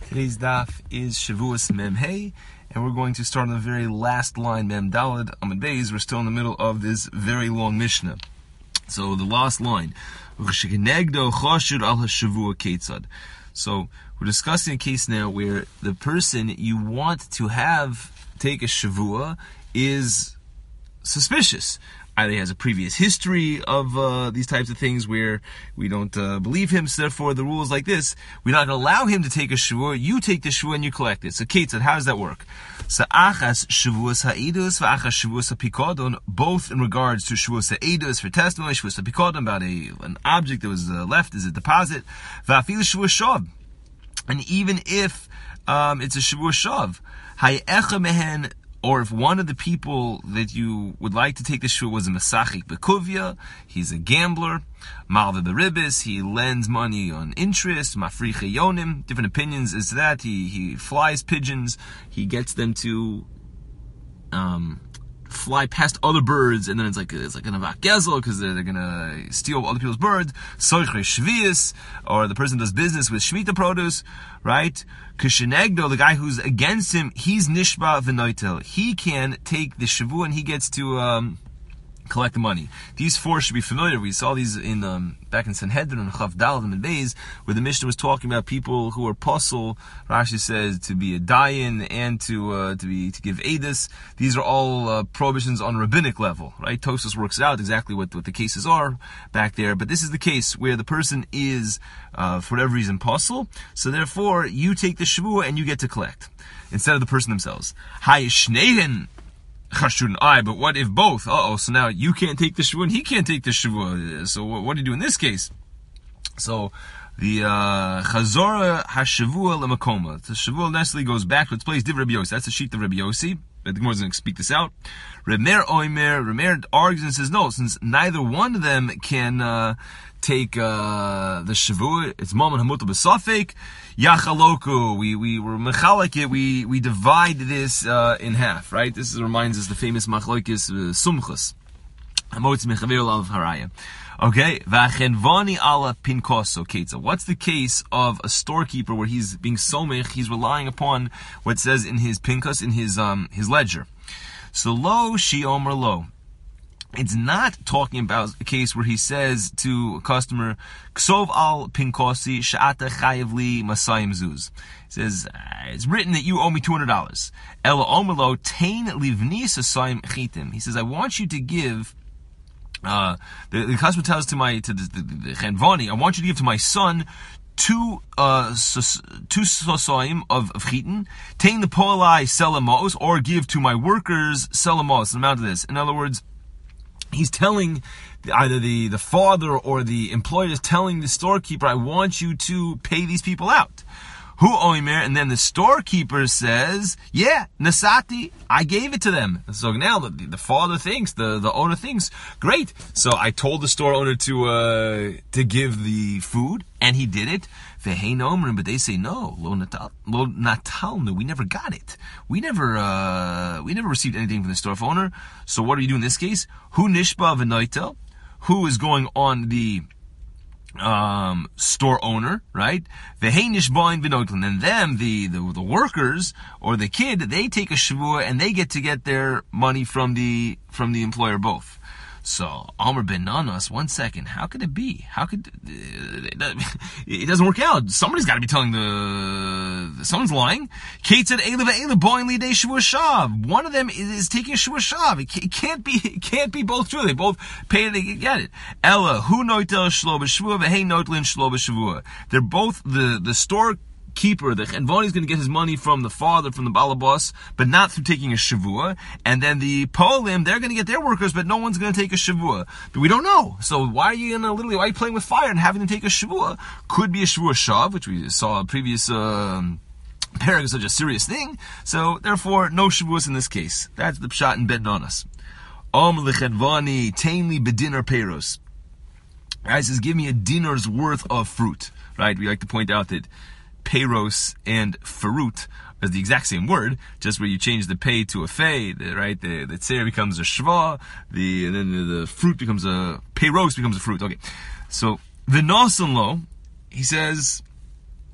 Today's daf is Shavuos Mem Hey, and we're going to start on the very last line, Mem Daled Amud Beis. We're still in the middle of this very long Mishnah. So the last line, so we're discussing a case now where the person you want to have take a Shavua is suspicious. Either he has a previous history of these types of things where we don't believe him, so therefore the rule is like this: we're not going to allow him to take a shavua. You take the shavua and you collect it. So Ketzad, how does that work? So achas shavuos ha'edus v'achas shavuos ha'pikodon, both in regards to shavuos ha'edus for testimony, shavuos ha'pikodon about an object that was left as a deposit, v'afil shavuos shav, and even if it's a shavuos shav, ha'echa mehen, or if one of the people that you would like to take the shul was a Mesachik Bekuvia, he's a gambler, Malva Beribis, he lends money on interest, Mafriche Yonim, different opinions as to that, he flies pigeons, he gets them to fly past other birds, and then it's like an avak gezel because they're gonna steal other people's birds. Soichre shvius, or the person does business with shmita produce, right? Kishenegdo, the guy who's against him, he's nishba v'noitel. He can take the shavu and he gets to collect the money. These four should be familiar. We saw these in back in Sanhedrin and Chav Daled and Beis, where the Mishnah was talking about people who are posel. Rashi says to be a dayan and to give edus. These are all prohibitions on rabbinic level, right? Tosfos works out exactly what the cases are back there. But this is the case where the person is for whatever reason posel. So therefore, you take the shavua and you get to collect instead of the person themselves. Hayishnehen. But what if both? So now you can't take the shavua and he can't take the shavua. So what do you do in this case? So the chazora hashavua lemakoma. The shavua necessarily goes back to its place. Div Rabbi Yossi. That's the sheet of Rabbi Yossi. But the Gemara doesn't speak this out. Remer argues and says no, since neither one of them can take the shavua, it's mammon hamutal b'safek. Yachaloku, we were mechalek it, we divide this in half, right? This reminds us the famous machlokes sumchus. Hamotz mechaveru al haraya. Okay, v'achenvani ala pinkoso ketza. What's the case of a storekeeper where he's being somech, he's relying upon what says in his pinkos, in his ledger. So lo shi omer lo. It's not talking about a case where he says to a customer, Ksov al pinkosi sha'ata chayev li masayim zuz. He says, it's written that you owe me $200. Ela omerlo tain livni sasayim chitim. He says, I want you to give, the customer tells to the chenvani, I want you to give to my son two sasayim of chitin, tain the polai selamos, or give to my workers selamos, the amount of this. In other words, he's telling either the father or the employer is telling the storekeeper, I want you to pay these people out. Hu oimer, and then the storekeeper says, yeah, nasati, I gave it to them. So now the father thinks, the owner thinks, great. So I told the store owner to give the food, and he did it. Vehein omer, but they say no, lo natalnu, we never got it. We never received anything from the store owner. So what do you do in this case? Hu nishba v'noitel, who is going on the store owner, right? And them, the workers or the kid, they take a shavua and they get to get their money from the employer both. So Amr ben Nanas, 1 second, how could it be? How could it doesn't work out? Somebody's got to be telling someone's lying. Kate said, one of them is taking a shavua shav. It can't be both true. They both pay it, they get it. Ella, who noitel shlo b'shavua, v'hei noitlin shlo b'shavua. They're both the storekeeper, the chenvani is going to get his money from the father, from the balabas, but not through taking a shavua. And then the polim, they're going to get their workers, but no one's going to take a shavua. But we don't know. So why are you why are you playing with fire and having to take a shavua? Could be a shavua shav, which we saw previous parag is such a serious thing. So therefore, no shavuos in this case. That's the pshat in Bet Nanas. Lechenvani tainli bedinar peros. Guys says, give me a dinar's worth of fruit. Right? We like to point out that Peiros and Ferut is the exact same word, just where you change the pei to a fei, right? The tzer becomes a shva, and then the fruit becomes a Peiros becomes a fruit. Okay, so the nasan lo, he says,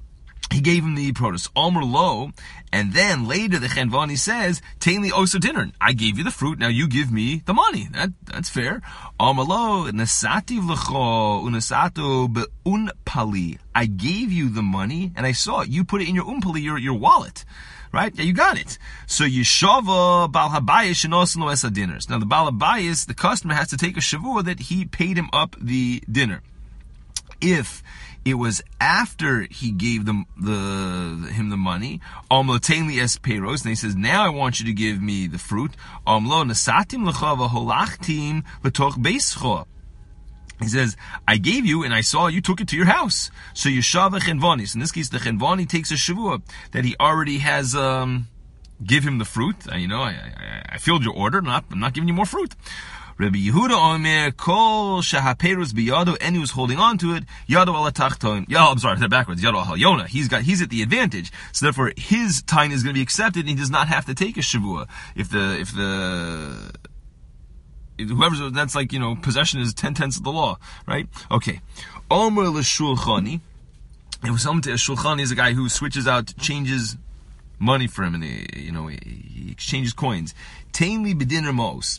he gave him the produce. Omer lo, and then later the Chenvani says, "Tain li oso dinner. I gave you the fruit, now you give me the money." That's fair. Omer lo, nasati v'lecho unasato be'unpali. I gave you the money, and I saw it. You put it in your unpali, your wallet. Right? Yeah, you got it. So Yeshava Bal Habayis Shenosin Lo Esa dinners. Now the Bal Habayis, the customer, has to take a shavua that he paid him up the dinner. If it was after he gave him the money, Amlo Tainli Es Peiros, and he says, now I want you to give me the fruit. Amlo Nasatim L'cha V'holachtim L'toch Beischo. He says, I gave you, and I saw you took it to your house. So Yeshava Chenvani. So in this case, the Chenvani takes a shavua that he already has, give him the fruit. I filled your order, I'm not giving you more fruit. Rabbi Yehuda Omer, Kol Shahaperus Biyado, and he was holding on to it, Yado ala Tachton. I'm sorry, they're backwards. Yado al Yona. He's at the advantage. So therefore, his time is going to be accepted, and he does not have to take a shavua. Whoever's, that's like, possession is 10/10 of the law, right? Okay. Omer l'shulchani. It was something to a shulchani is a guy who changes money for him, and he exchanges coins. Tainli bedinner mos.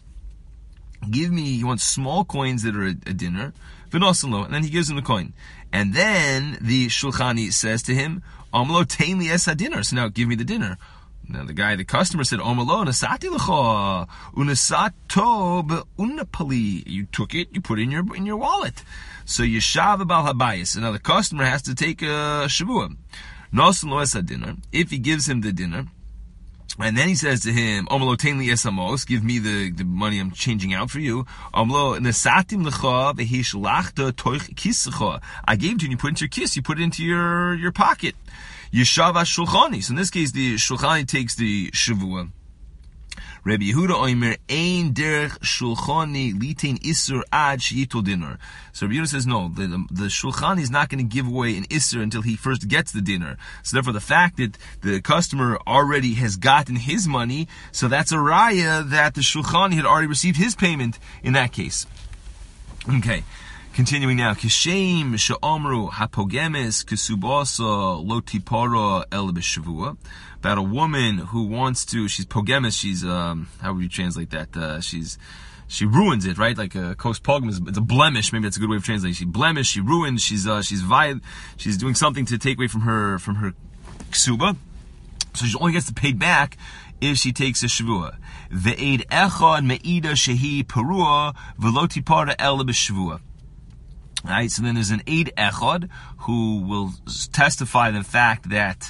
He wants small coins that are a dinner, and then he gives him the coin. And then the shulchani says to him, Amlo tainli es dinner. So now give me the dinner. Now the customer said, Omalo nasati l'cha unasato be'unapali. You took it, you put it in your wallet. So Yeshav Bal Habayis. Now the customer has to take a shavua. Nosan lo es dinner. If he gives him the dinner, and then he says to him, Omalo tainli es amos, give me the money I'm changing out for you. Omalo nasatim l'cha v'hishlachta toich kischa. I gave it to you, and you put it into your kiss, you put it into your pocket. Yeshava Shulchani. So in this case, the Shulchani takes the Shavua. Rabbi Yehuda Omer, Ein derech Shulchani litain isur ad sheyitol dinner. So Rabbi Yehuda says, no, the Shulchani is not going to give away an isur until he first gets the dinner. So therefore, the fact that the customer already has gotten his money, so that's a raya that the Shulchani had already received his payment in that case. Okay. Continuing now, Kishem she'omru hapogemes kesubasa lo tipara el b'shavua. About a woman who wants to, she's pogemes, she's how would you translate that? She ruins it, right? Like a kos pogem it's a blemish. Maybe that's a good way of translating. She blemished, she ruins, she's doing something to take away from her ksuba. So she only gets paid back if she takes a shavua. Ve'ed echad me'ida shehi perua v'lo tipara el b'shavua. Right, so then there's an Eid Echad who will testify the fact that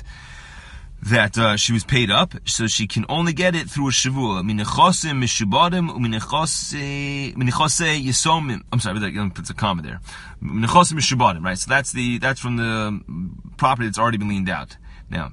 she was paid up, so she can only get it through a shavua. Minechosim mishubadim uminechose yisomim. I'm sorry, it's a comma there. Minechosim mishubadim. Right, so that's from the property that's already been leaned out. Now,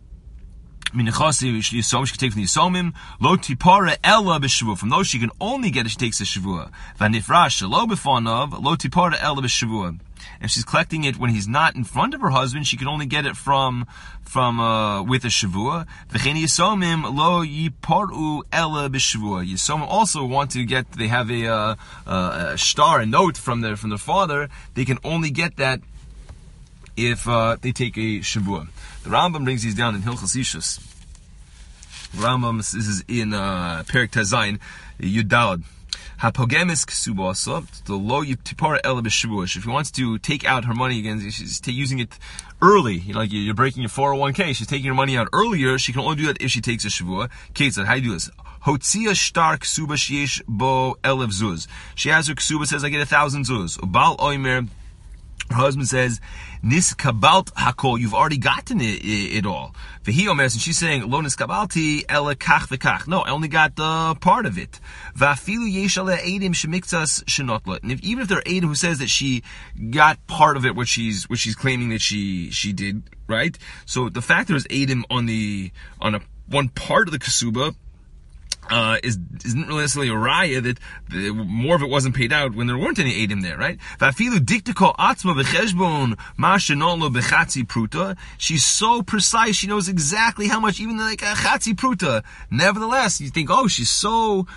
she can take from the Yisomim, lo tipara ella b'shavua. From those she can only get it, she takes a shavua. V'nifrash shelo b'fanav, lo tipara ella b'shavua. If she's collecting it when he's not in front of her husband, she can only get it from with a shavua. V'chein Yisomim lo yiparu ella b'shavua. Yisomim also want to get, they have a star, a note from their father. They can only get that if they take a shavua. The Rambam brings these down in Hilchos Ishus. Rambam, this is in Perek Tazayin, Yud Daled. Hapogemis ksubasa, the lo yiptipara ela b'shavuah. If he wants to take out her money again, she's using it early. Like you're breaking your 401k, she's taking her money out earlier. She can only do that if she takes a shavua. Ketzad, how do you do this? Hotzia shtar ksuba sheyesh bo elev zuz. She has her ksuba, says I get 1,000 zuz. Ubal oimer. Her husband says, Nis kabalt hakol, you've already gotten it all. V'hi omer, and she's saying, Lo nis kabalti ele kach v'kach. No, I only got part of it. V'afilu yesh ale eidim shemiktzas shenotla. And even if there are eidim who says that she got part of it, what she's claiming that she did, right? So the fact there's eidim on one part of the kasuba, isn't really necessarily a raya that more of it wasn't paid out when there weren't any Eidim there, right? She's so precise, she knows exactly how much, even like a chatzi pruta. Nevertheless, you think, oh, she's so,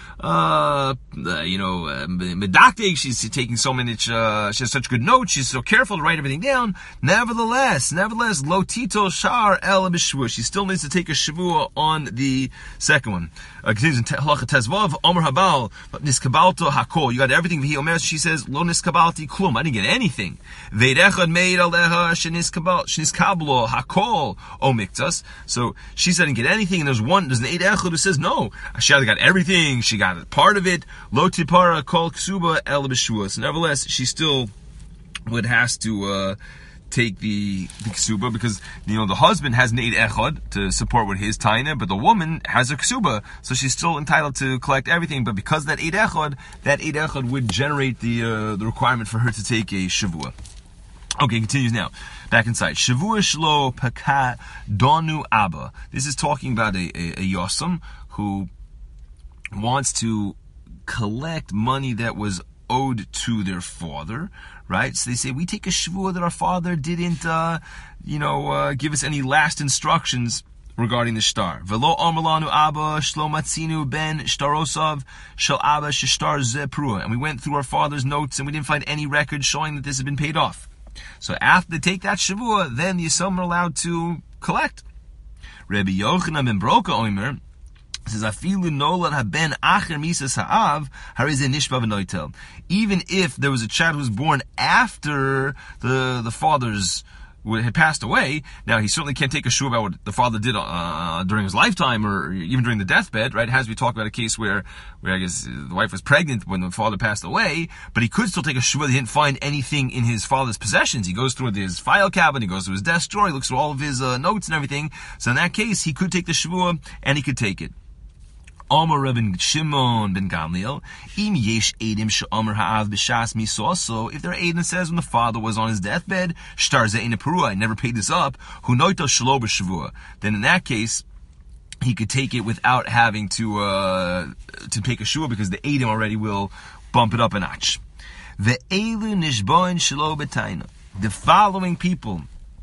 medactic, she's taking so many, she has such good notes, she's so careful to write everything down. Nevertheless, lo tito shar el b'shvua. She still needs to take a shavua on the second one. Continues in Halacha Tezvav, Omer Habal, Niskabalto Hakol. You got everything. He Omer, she says, Lo Niskabalti Klum. I didn't get anything. Veidechad Meid Aleha Sheniskablo Hakol O Miktas. So she said, I didn't get anything. And there's an Eid Echad who says, no, she either got everything, she got part of it. Lo Tipara Kol Ksuba El B'Shua. So nevertheless, she still has to take the ksuba, because the husband has an eid echad to support with his taina, but the woman has a ksuba, so she's still entitled to collect everything. But because that eid echad would generate the requirement for her to take a shavua. Okay, continues now. Back inside. Shavua shlo paka donu abba. This is talking about a yosem who wants to collect money that was owed to their father, right? So they say, we take a shvuah that our father didn't, give us any last instructions regarding the shtar. Velo amalanu abba shlo matzinu ben shtarosav shel abba shtar zeprua. And we went through our father's notes and we didn't find any record showing that this had been paid off. So after they take that shvuah, then the yisomim are allowed to collect. Rabbi Yochanan ben Broka Omer says, "Afilu nolad haben acher misas ha'av harize nishba v'noitel." Even if there was a child who was born after the father's had passed away, now he certainly can't take a shuvah about what the father did during his lifetime or even during the deathbed, right? As we talk about a case where I guess the wife was pregnant when the father passed away, but he could still take a shuvah. He didn't find anything in his father's possessions. He goes through his file cabinet, he goes through his desk drawer, he looks through all of his notes and everything. So in that case, he could take the shuvah and he could take it. Omer Rabbi Shimon ben Gamliel, im yesh edim she'omer ha'av b'shas misoso. If there are edim that says when the father was on his deathbed, shtar ze'in perua, I never paid this up, hu noito shelo b'shavua. Then in that case, he could take it without having to take a shua, because the edim already will bump it up a notch. Ve'elu nishboin shelo b'taina. The following people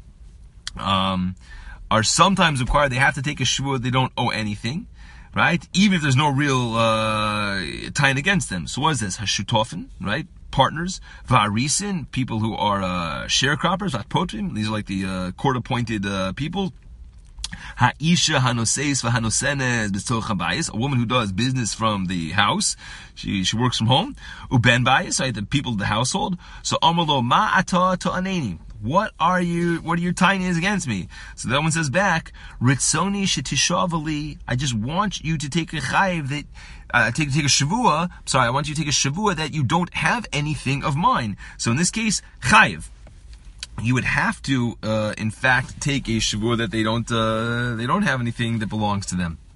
are sometimes required. They have to take a shua. They don't owe anything. Right? Even if there's no real tying against them. So what is this? Hashutofin, right? Partners. Varisin, people who are sharecroppers. Atpotrim, these are like the court-appointed people. Ha'isha hanoseis v'hanosenes b'tzorch habayis, a woman who does business from the house. She works from home. Uben bayis, right? The people of the household. So amalo ma'ata ta'aneni. What are your tinies against me? So that one says back, Ritzoni shetishavali. I just want you to take a chayiv that take a shavua. Sorry, I want you to take a shavua that you don't have anything of mine. So in this case, chayiv. You would have to, in fact, take a shavua that they don't have anything that belongs to them.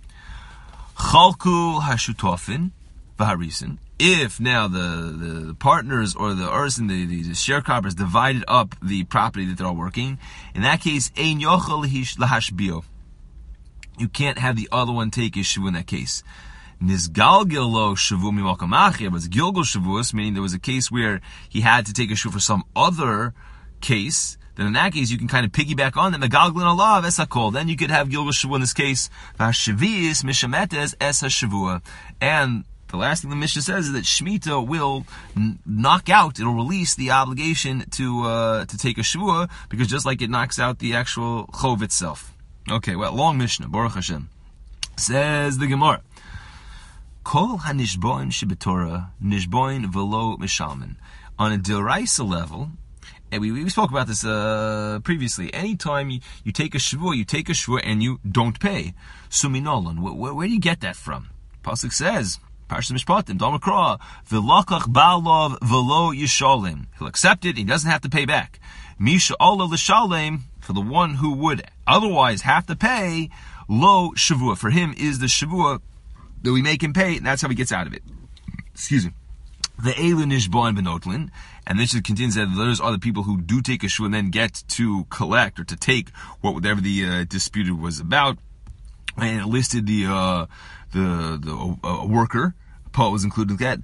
Chalku hashutofin v'harisin. If now the partners or the ursin, the sharecroppers divided up the property that they're all working, in that case, ein yochel lahashbio. You can't have the other one take a shavu in that case. Nizgalgil lo shavu mimalkam achir, but it's gilgul shavus, meaning there was a case where he had to take a shavu for some other case. Then in that case, you can kind of piggyback on them. Megalglin alav es hakol. Then you could have gilgul shavu in this case. Vashaviis mishametes es hashavua. And the last thing the Mishnah says is that Shemitah will knock out, it'll release the obligation to take a Shavua, because just like it knocks out the actual Chov itself. Okay, well, long Mishnah, Baruch Hashem. Says the Gemara, Kol ha-nishboin shebetorah, nishboin velo mishalmin. On a D'oraisa level, and we spoke about this previously, anytime you take a Shavua and you don't pay. Suminolan, where do you get that from? Pasuk says, Parshat Mishpatim, Domakra, V'lakach ba'alav v'lo yishalem. He'll accept it, he doesn't have to pay back. Misha olav l'shalem, for the one who would otherwise have to pay, lo shavua. For him is the shavua that we make him pay, and that's how he gets out of it. Excuse me. The elu nishboin benotlin, and this continues that those are the people who do take a shavua and then get to collect or to take whatever the disputed was about. and it listed the worker. Paul was included in that.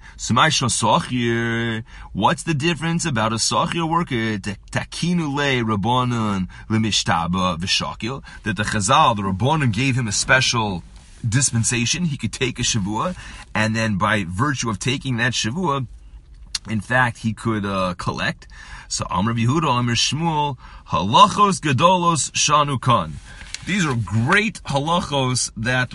What's the difference about a sochir worker? Takinu le rabbanon lemishtaba v'shakil. That the Chazal, the rabbanon, gave him a special dispensation. He could take a shavua, and then by virtue of taking that shavua, in fact, he could collect. So Amr Yehuda, Amr Shmuel, halachos gedolos shanu kan. These are great halachos that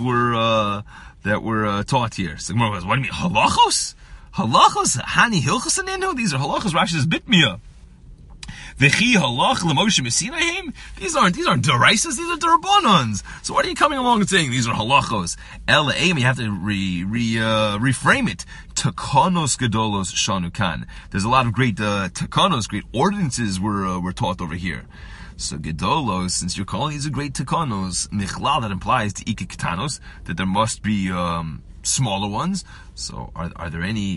were taught here. So Gemara goes, what do you mean halachos? Halachos hani hilchos anenu? These are halachos. Rashi says bitmia. V'chi halach l'Moshe Mesinaim? These aren't deraisas, these are derabbanans. So what are you coming along and saying these are halachos? Ela aim, you have to reframe it. Takanos gedolos shanu kan. There's a lot of great takanos, great ordinances were taught over here. So gedolos, since you're calling these a great takanos, michlal, that implies to ikiktanos, that there must be smaller ones. So are there any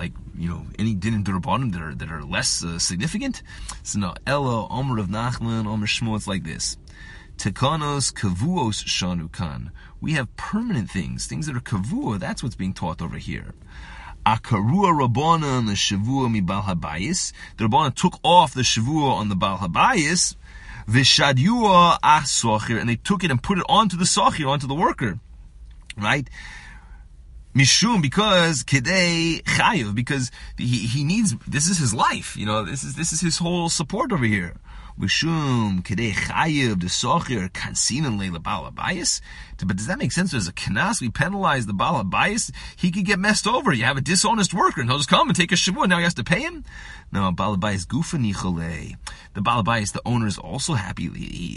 din d'Rabbanan that are less significant? So no, Elo, Omer of Nachman, Omer Shmuel, it's like this. Tekanos kavuos shanu kan. We have permanent things that are kavua. That's what's being taught over here. Akarua Rabbanan the shavua mi bal habayis. The Rabbanan took off the shavua on the bal habayis. Vishadyua ach sochir, and they took it and put it onto the sochir, onto the worker, right? Mishum, because Kedei Chayiv, because he needs, this is his life, this is his whole support over here. Mishum Kedei Chayiv the Socher Kansinan Leila Bala Bayis. But does that make sense? There's a kanas, we penalize the Bala Bayis. He could get messed over. You have a dishonest worker, and he'll just come and take a shavua. Now he has to pay him. No, Bala Bayis Gufani Chole. The Bala Bayis, the owner, is also happy.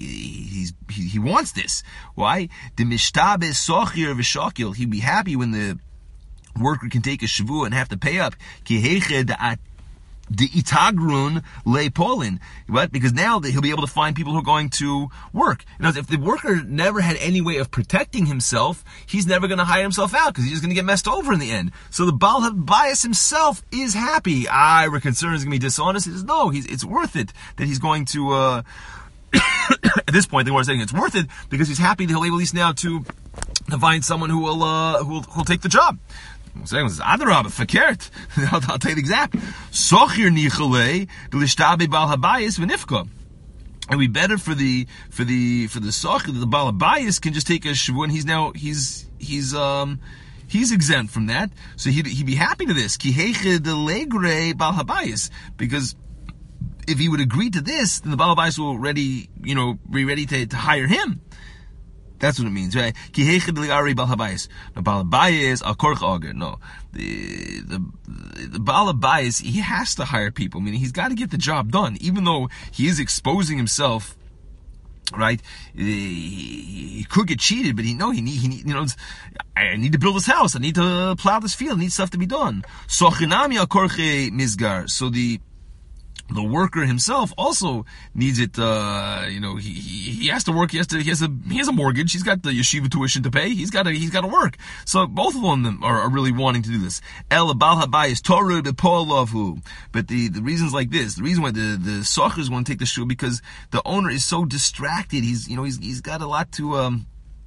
He wants this. Why? The Mishtabe Socher V'Shakil. He'd be happy when the worker can take a shavua and have to pay up. The itagrun le polin. What? Because now he'll be able to find people who are going to work. If the worker never had any way of protecting himself, he's never going to hire himself out because he's just going to get messed over in the end. So the Baal HaBayis himself is happy. We're concerned he's going to be dishonest. He says, no, it's worth it that he's going to, at this point, they were saying it's worth it because he's happy that he'll be able at least now to find someone who will take the job. I'm saying this Adarab, fakert. I'll tell you the exact. Sochir nichale b'lishtabe bal habayis v'nifka. It would be better for the sochir that the bal habayis can just take a shavua, and he's exempt from that. So he'd be happy to this. Ki heiche de legre bal habayis, because if he would agree to this, then the bal habayis will be ready to hire him. That's what it means, right? Ki heichid li'ari bal habayis. No, bal habayis al korch ager. No, the bal habayis, he has to hire people. Meaning he's got to get the job done, even though he is exposing himself. Right? He could get cheated, but I need to build this house. I need to plow this field. I need stuff to be done. So chinami al korche mizgar. So the worker himself also needs it. He has to work. He has a mortgage. He's got the yeshiva tuition to pay. He's got to work. So both of them are really wanting to do this. El bal habayis toru b'po'alavu. But the reasons like this, the reason why the sochers want to take the shul, because the owner is so distracted. He's got a lot to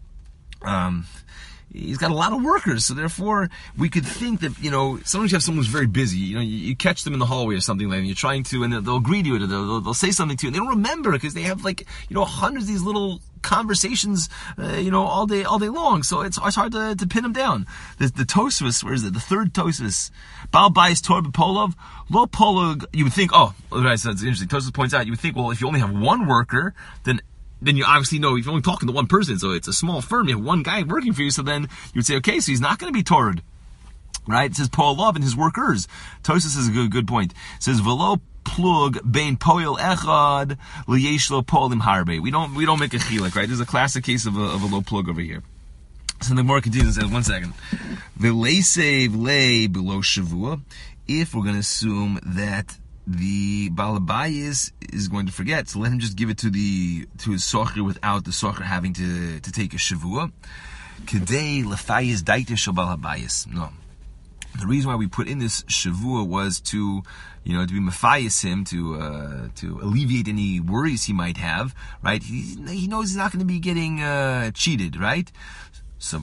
he's got a lot of workers, so therefore we could think that, sometimes you have someone who's very busy, you catch them in the hallway or something like that, and you're trying to, and they'll agree to it, or they'll say something to you, and they don't remember because they have hundreds of these little conversations, all day long, so it's hard to pin them down. The Tosfos, where is it? The third Tosfos. Bal Bayis Tor B'Polov, Lo Polog, you would think, right, so it's interesting. Tosfos points out, you would think, well, if you only have one worker, then you obviously know, if you're only talking to one person, so it's a small firm, you have one guy working for you, so then you would say, okay, so he's not going to be torrid. Right? It says Paul Love and his workers. Tosfos is a good point. It says, Velo plug bein poil echad liyesh lo polim harbe. We don't make a chilek, right? There's a classic case of a low plug over here. So the Gemara continues and says, 1 second. V'leisev lei below shavua. If we're going to assume that the Baal HaBayis is going to forget, so let him just give it to his socher without the socher having to take a shavua. Kedei lefayis daita shel Baal HaBayis. No. The reason why we put in this shavua was to be mafayis him, to alleviate any worries he might have, right? He knows he's not going to be getting cheated, right? So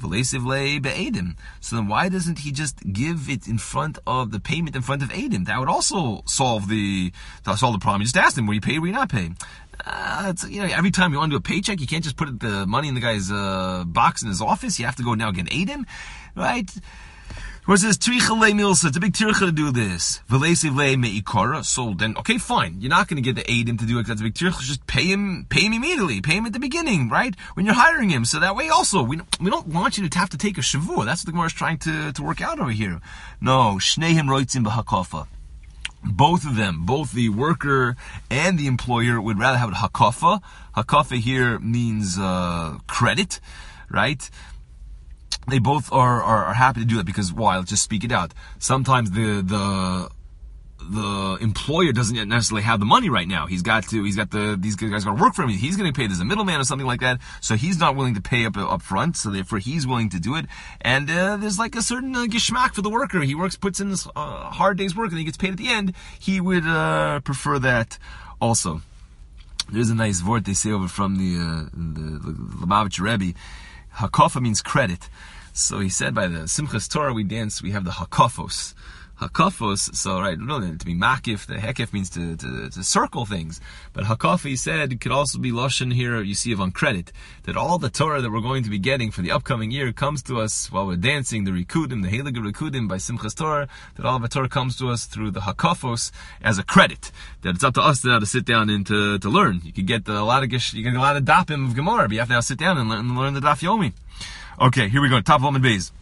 So then why doesn't he just give it in front of the payment in front of Adim? That would also solve the problem. You just ask him, were you paid or were you not paid? Every time you want to do a paycheck, you can't just put the money in the guy's box in his office. You have to go now get Adim, right? Whereas there's Tricha Le Milsa, it's a big tircha to do this. V'leisev Le Me'ikara. So then, okay, fine. You're not going to get the Adim to do it because that's a big tircha. Just pay him immediately. Pay him at the beginning, right? When you're hiring him. So that way also, we don't want you to have to take a shavua. That's what the Gemara is trying to work out over here. No, Shneihem Roitzim B'Hakafa. Both of them, both the worker and the employer, would rather have a hakafa. Hakafa here means credit, right? They both are happy to do that because why? Let's just speak it out. Sometimes the employer doesn't necessarily have the money right now. these guys got to work for him. He's getting paid as a middleman or something like that. So he's not willing to pay up front. So therefore he's willing to do it. And there's like a certain geschmack for the worker. He puts in this hard day's work and he gets paid at the end. He would prefer that also. There's a nice word they say over from the Lubavitcher Rebbe. Hakafa means credit. So he said by the Simchas Torah we have the hakafos. Hakafos, so right, really, to be makif, the hekef means to circle things. But hakafa, he said, could also be lashon here, you see, of on credit. That all the Torah that we're going to be getting for the upcoming year comes to us while we're dancing, the Rikudim, the Heilige Rikudim by Simchas Torah, that all of the Torah comes to us through the hakafos as a credit. That it's up to us now to sit down and to learn. You could get a lot of dapim of Gemara, but you have to now sit down and learn the daf yomi. Okay, here we go, top of Amud Beis.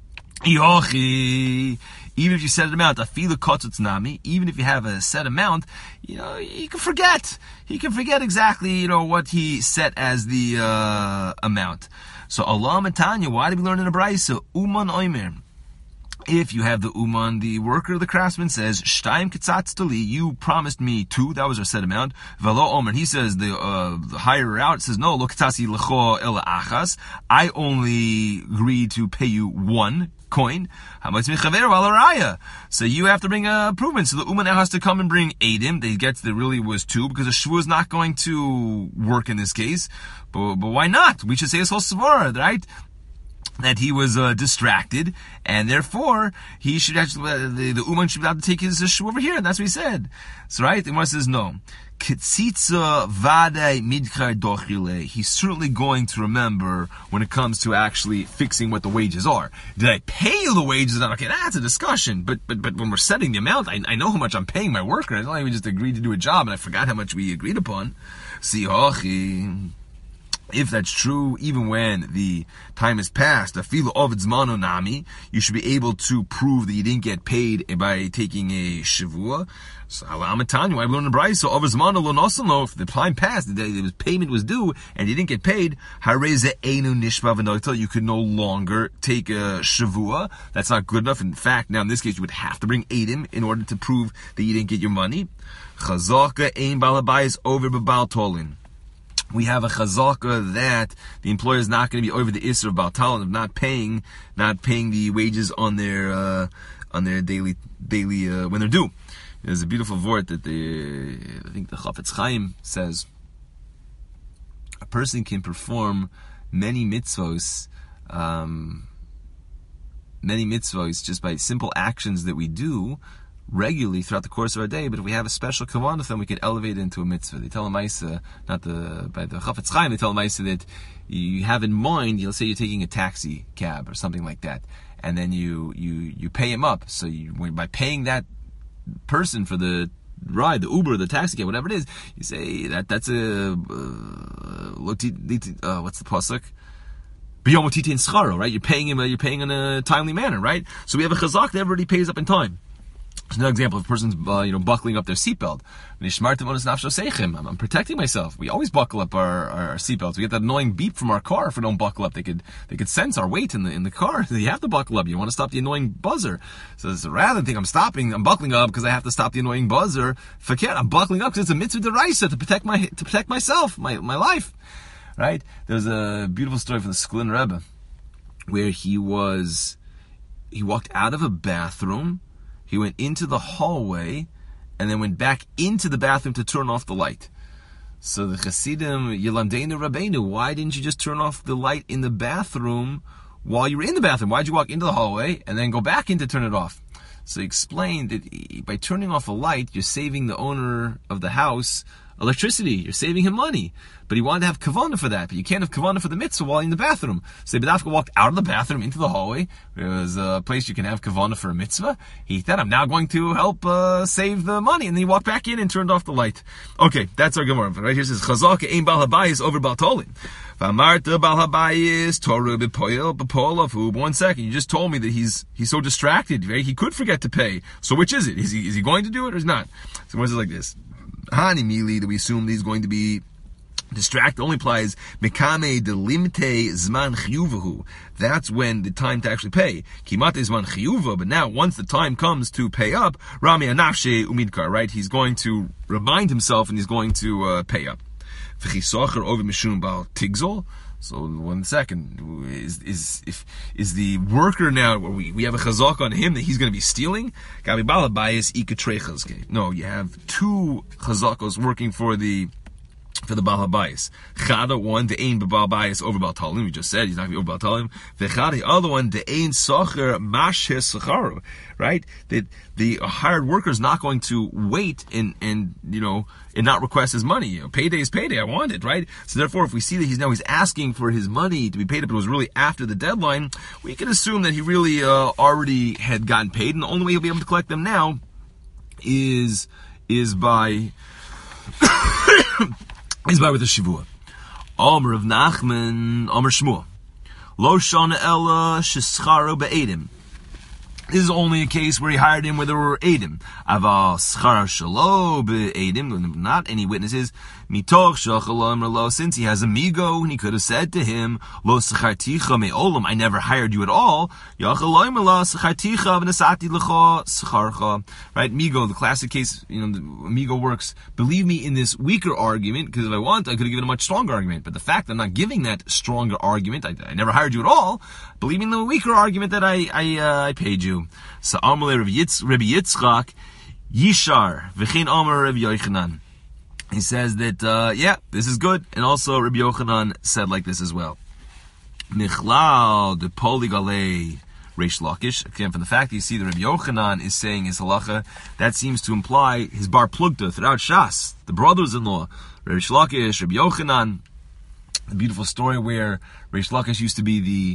Yochi. Even if you set an amount, afilu kotzutz nami, even if you have a set amount, you can forget. He can forget exactly, what he set as the amount. So Allah Matanya, why did we learn in a brayso? Uman oimer. If you have the uman, the worker, the craftsman says, Shtaim ketzatztali, you promised me 2, that was our set amount. Velo omer, he says, the hirer out says, no, lo ketzatzi lecho ela achas, I only agreed to pay you 1 coin. So you have to bring a proof. So the uman now has to come and bring Adim. They get there really was 2 because the shvu is not going to work in this case. But why not? We should say it's svara, right? That he was distracted, and therefore he should actually the uman should be able to take his shvu over here. And that's what he said. So right, the Gemara says no. He's certainly going to remember when it comes to actually fixing what the wages are. Did I pay you the wages? Okay, that's a discussion. But when we're setting the amount, I know how much I'm paying my worker. It's not like we just agreed to do a job and I forgot how much we agreed upon. If that's true, even when the time has passed, afilu ovid zmano nami, you should be able to prove that you didn't get paid by taking a shavua. So I'm telling you, why we learn the brayso. So ovid zmano lo nosalno, if the time passed, the payment was due, and you didn't get paid, hareze einu nishma v'noitel, you could no longer take a shavua. That's not good enough. In fact, now in this case, you would have to bring Adim in order to prove that you didn't get your money. Chazaka ein balabayis over b'bal tolin. We have a chazaka that the employer is not going to be over the isser of baltalin, of not paying the wages on their daily when they're due. There's a beautiful word that I think the Chafetz Chaim says. A person can perform many mitzvos just by simple actions that we do regularly throughout the course of our day, but if we have a special kavanah with them, we can elevate it into a mitzvah. They tell a Maisa, by the Chafetz Chaim, they tell a Maisa that you have in mind, you'll say you're taking a taxi cab or something like that, and then you pay him up. So by paying that person for the ride, the Uber, the taxi cab, whatever it is, you say that's a what's the pasuk? Right? You're paying him. You're paying in a timely manner, right? So we have a chazak that everybody pays up in time. Another example, if a person's buckling up their seatbelt, I'm protecting myself. We always buckle up our seatbelts. We get that annoying beep from our car if we don't buckle up. They could sense our weight in the car. You have to buckle up. You want to stop the annoying buzzer. So rather than think I'm buckling up because I have to stop the annoying buzzer. Forget, I'm buckling up because it's a mitzvah deraisa to protect myself, my life. Right? There's a beautiful story from the Sklin Rebbe where he was he walked out of a bathroom, he went into the hallway, and then went back into the bathroom to turn off the light. So the Chassidim, Yilamdeinu Rabbeinu, why didn't you just turn off the light in the bathroom while you were in the bathroom? Why'd you walk into the hallway and then go back in to turn it off? So he explained that by turning off a light, you're saving the owner of the house electricity. You're saving him money. But he wanted to have kavanah for that. But you can't have kavanah for the mitzvah while in the bathroom. So Bedavka walked out of the bathroom into the hallway. There was a place you can have kavanah for a mitzvah. He said, I'm now going to help save the money. And then he walked back in and turned off the light. Okay, that's our Gemara. Right here it says, Chazaka ein bal habayis over bal tolim. V'amarta bal habayis toru b'poil b'poil. 1 second, you just told me that he's so distracted, right? He could forget to pay. So which is it? Is he going to do it or is not? So what is it like this? Hani mili, that we assume that he's going to be distracted, only applies mekame delimte zman chiyuvahu. That's when the time to actually pay. Kimate zman chiyuva, but now once the time comes to pay up, rami anafshe umidkar, right? He's going to remind himself and he's going to pay up. V'chisocher over mishum bal tigzol. So 1 second, is the worker now, we have a chazak on him that he's going to be stealing? No, you have 2 chazakos working for the Baal HaBayis. Chada, one, the ein Baal HaBayis over Baal Talim. We just said he's not going to be over Baal Talim. The Chada, the other one, the ein socher mashes sacharu. Right? That the hired worker is not going to wait and not request his money. Payday is payday. I want it, right? So therefore, if we see that he's asking for his money to be paid up, it was really after the deadline, we can assume that he really already had gotten paid, and the only way he'll be able to collect them now is by with a shivua. Omer of Nachman, Omer Shmuel. Lo shana ella shescharo be'edim. This is only a case where he hired him where there were edim. Aval schar shalo be'edim, not any witnesses. Mitoch shachalom lo, since he has a migo, and he could have said to him, Lo secharticha me'olam, I never hired you at all. Yachalom lo secharticha v'nesati lecha secharcha. Right, migo, the classic case, the migo works. Believe me in this weaker argument, because if I want, I could have given a much stronger argument. But the fact that I'm not giving that stronger argument, I never hired you at all, believe me in the weaker argument that I paid you. So Amalei Rabbi Yitzchak Yishar v'chein Amar Rabbi Yochanan. He says that this is good, and also Rabbi Yochanan said like this as well. Michlal de Poligale Reish Lakish. Again, from the fact that you see that Rabbi Yochanan is saying his halacha, that seems to imply his bar plugta throughout Shas, the brothers-in-law, Reish Lakish, Rabbi Yochanan. The beautiful story where Reish Lakish used to be the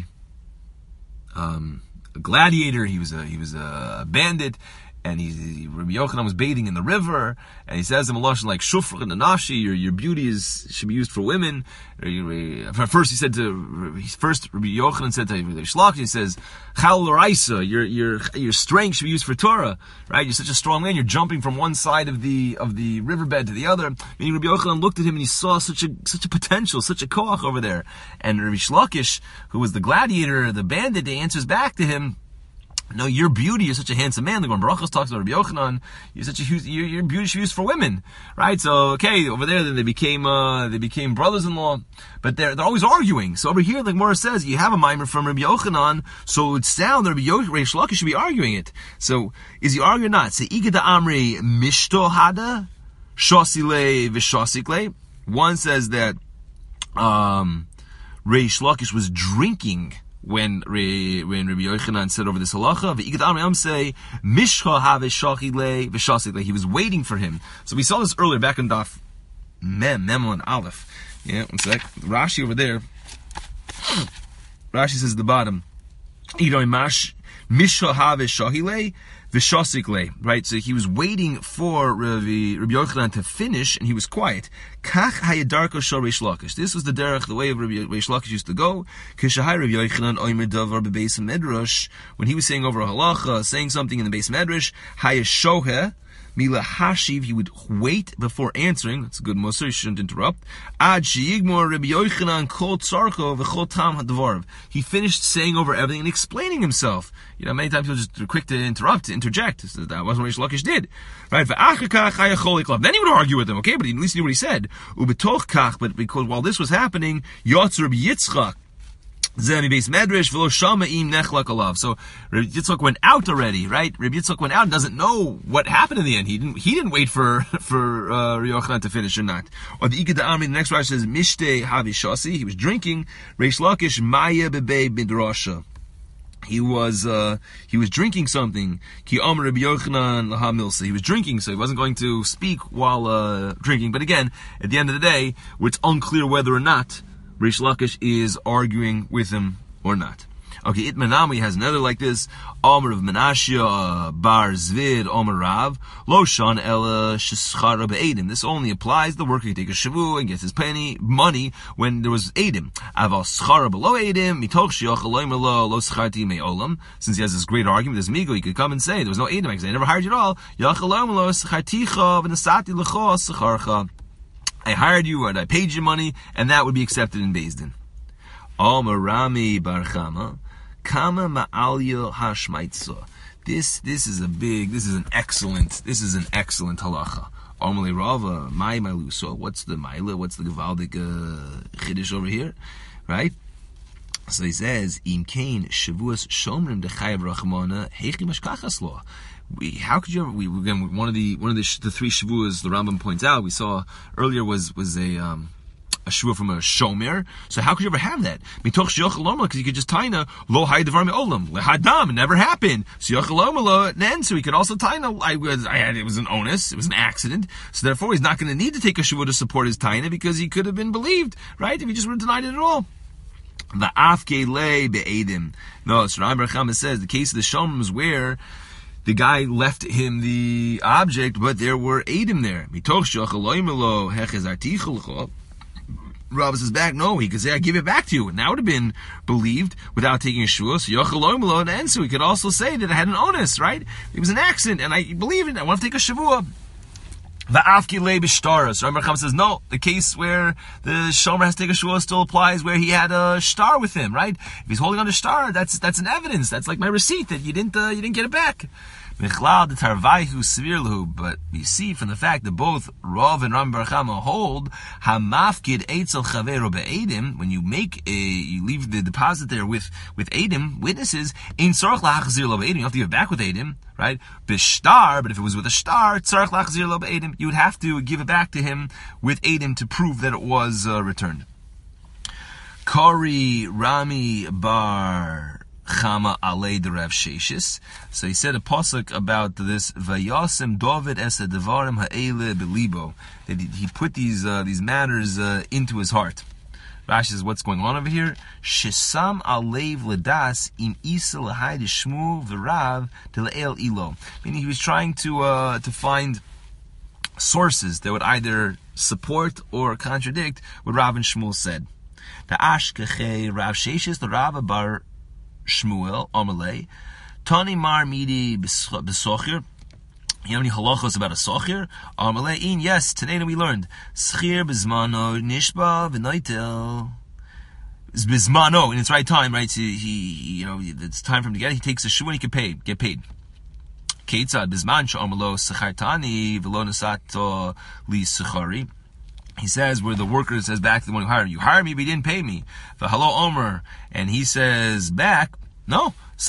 a gladiator. He was a bandit, and Rabbi Yochanan was bathing in the river, and he says in Malashon like shufra and nashi, your beauty should be used for women. First Rabbi Yochanan said to Reish Lakish, he says chal l'raisa, your strength should be used for Torah, right? You're such a strong man, you're jumping from one side of the riverbed to the other. Meaning Rabbi Yochanan looked at him and he saw such a potential, such a koach over there. And Reish Lakish, who was the gladiator, the bandit, he answers back to him, no, your beauty, you're such a handsome man. The Gemara Barachos talks about Rabbi Yochanan. Your beauty should be used for women, right? So, okay, over there, then they became brothers-in-law, but they're always arguing. So over here, the Gemara says, you have a mimer from Rabbi Yochanan, so it sounds that Reish Lakish should be arguing it. So, is he arguing or not? Say, Igada Amri Mishto Hada, Shosile Vishosikle. One says that, Reish Lakish was drinking when Rabbi Yochanan said over this halacha, say Mishcha have v'shachile, he was waiting for him. So we saw this earlier back in Daf Mem and Aleph. Yeah, 1 sec. Rashi over there. Rashi says at the bottom, Mishcha have v'shachile v'shasikle, right? So he was waiting for Rabbi Yochanan to finish, and he was quiet. Kach hayadarko shel Reish Lakish. This was the derech, the way of Rabbi Reish Lakish used to go. Kishahai Rabbi Yochanan oimer davar bebeis medrash. When he was saying over a halacha, saying something in the beis medrash, hayashohe mila hashiv, he would wait before answering. That's a good musar, you shouldn't interrupt. Ad sheyigmor Rabbi Yochanan kol tzarcho v'chol tam hadvarv. He finished saying over everything and explaining himself. Many times he'll just quick to interject. So that wasn't what Reish Lakish did. Right? Then he would argue with him, okay, but at least he knew what he said. Ubetoch kach, but because while this was happening, Yotz Rabbi Yitzchak Zemi base medrash v'lo shama im nechlak alav. So Rabbi Yitzchak went out already, right? Rabbi Yitzchak went out and doesn't know what happened in the end. He didn't wait for Rabbi Yochanan to finish or not. Or the Ikad Amri, the next verse says Mishtei Havi Shasi. He was drinking. Reish Lakish Maya Bebe Midrasha. He was drinking something. Ki Amr Rabbi Yochanan Laha Milsa. He was drinking, so he wasn't going to speak while drinking. But again, at the end of the day, it's unclear whether or not Reish Lakish is arguing with him or not. Okay, Itmanami has another like this. Omer of Menashia Bar Zvid Omer Rav Lo Shan Ella Sheschara Be'edim. This only applies the worker can take a shavu and gets his money when there was Edim. Aval Schara Below Edim Mitoch Shiach Eloim Elo Lo Scharti Me'olam. Since he has this great argument, this Migo, he could come and say there was no Edim because I never hired you at all. Yach Eloim Elo Scharticha V'Nesati Lecho Secharcha. I hired you and I paid you money, and that would be accepted in Beis Din. Omer Rami Bar Chama Kama Ma'alya Hashmaitza. This is an excellent halacha. Omer Rava Mai Malu. So what's the Maila? What's the Gevaldik Chiddush over here? Right? So he says, Im Kain Shavuos Shomrim Dechayav Rachmana Heichi Mashkachas Law. How could you ever? Again, one of the three shavuos the Rambam points out we saw earlier was a shavua from a shomer. So how could you ever have that? Because you could just taina lo haydavar me'olam lehadam. It never happened. So yochalom then so he could also taina. It was an onus. It was an accident. So therefore he's not going to need to take a shavua to support his taina because he could have been believed, right? If he just would have denied it at all. The afke le be'edim. No, so Rabbi Chama says the case of the shomer was where the guy left him the object, but there were Eidim there. Rav says back, no, he could say, I give it back to you. And that would have been believed without taking a shua. So he could also say that I had an onus, right? It was an accident, and I believe it. I want to take a shavua. The afki le b'shtaras. Rabbi Chama says, no, the case where the shomer has to take a shua still applies where he had a shtar with him, right? If he's holding on to shtar, that's an evidence. That's like my receipt that you didn't get it back. But you see from the fact that both Rav and Ram Bar Chama hold hamafkid eitzel chavero be'edim, when you leave the deposit there with edim witnesses, in tzarich lachzir lo be'edim, you have to give it back with edim, right? B'shtar, but if it was with a shtar, tzarich lachzir lo be'edim, you would have to give it back to him with edim to prove that it was returned. Kori Rami Bar Chama alei de Rav Sheshis. So he said a pasuk about this Vayasem David es devarim ha'ele belibo, that he put these matters into his heart. Rashi says, what's going on over here? Shesam alev ledas im isa lahai deshmu v'rav deleel ilo. Meaning he was trying to find sources that would either support or contradict what Rav and Shmuel said. The Ashkeche Rav Sheshis, the Rav Bar Shmuel, Amalei, Tani Mar Midi Besochir. You know any halachos about a sochir? Amalei, yes, today we learned. Schir Bizmano, Nishba, V'noitel. It's Bizmano, in its right time, right? So it's time for him to get it. He takes a shoe and he can get paid. Ketzad Bizman Sh'amalo Sechartani, V'lo Nasato Li Sechari. He says where the worker says back to the one who hired you hired me but you didn't pay me. The hello Omer, and he says back, no,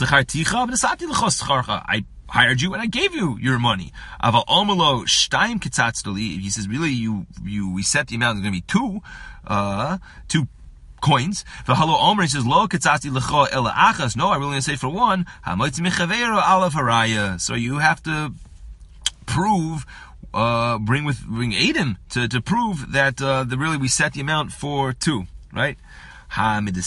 I hired you and I gave you your money. Aval Omelo Shtaim Ketzatztoli. He says really we set the amount. There's going to be two coins. The hello Omer, he says lo Ketzatzi Lecho Ela Achas. No, I'm really going to say for one. Hamoitz Mechavero Alav Haraya. So you have to prove. Bring Eidim to prove that really we set the amount for two, right? So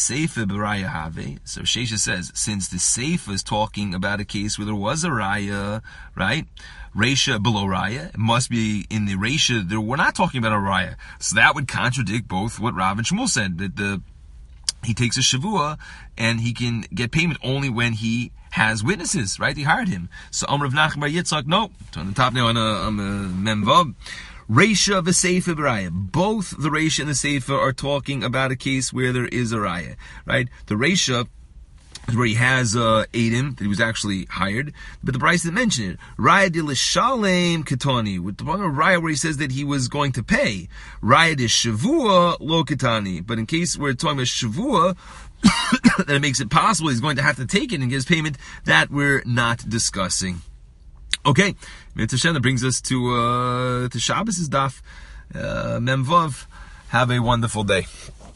Shesha says, since the Seifa is talking about a case where there was a Raya, right? Reisha below Raya, it must be in the Reisha, we're not talking about a Raya. So that would contradict both what Rav and Shmuel said, that he takes a Shavua and he can get payment only when he has witnesses, right? They hired him. So Amr of Nachman Bar Yitzchak, no. On the top now on a Memvav. Reisha v'Seifa b'Raya. Both the Reisha and the Seifa are talking about a case where there is a Raya, right? The Reisha where he has Adim, that he was actually hired, but the Bryce didn't mention it. Raya de l'shalem ketani, with the one of Raya where he says that he was going to pay. Raya de shavua lo ketani, but in case we're talking about shavua, that it makes it possible he's going to have to take it and get his payment, that we're not discussing. Okay, that brings us to Shabbos' daf, Mem Vav. Have a wonderful day.